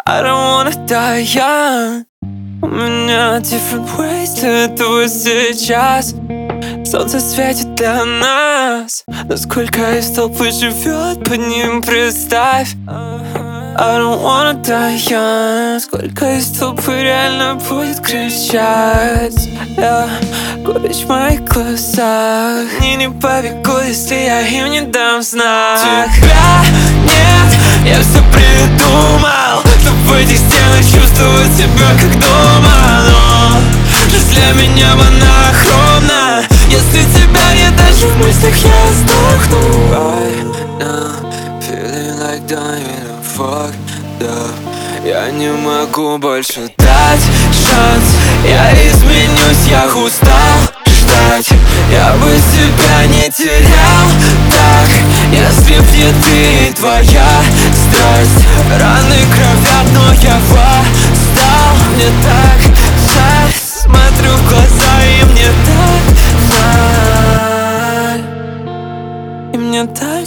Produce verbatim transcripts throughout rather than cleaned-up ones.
I don't wanna die young. У меня different ways для этого сейчас. Солнце светит для нас, но сколько из толпы живет под ним, представь. I don't wanna die young. Сколько из толпы реально будет кричать, yeah. Горечь в моих глазах. Они не побегут, если я им не дам знак. Тебя нет, я все придумал, чтобы в этих стенах чувствовать себя как дома. Но жизнь для меня монохромна. Если тебя нет даже в мыслях, я сдохну. Right now, feeling like dying, I'm fucked up. Я не могу больше дать шанс. Я изменюсь, я устал ждать. Я бы себя не терял так, если б не ты и твоя страсть. Раны кровят, но я восстал. Мне так жаль, смотрю в глаза, и мне так жаль. И мне так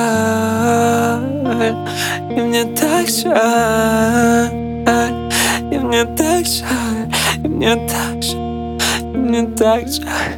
жаль. И мне так жаль. И мне так жаль. И мне так жаль. И мне так жаль.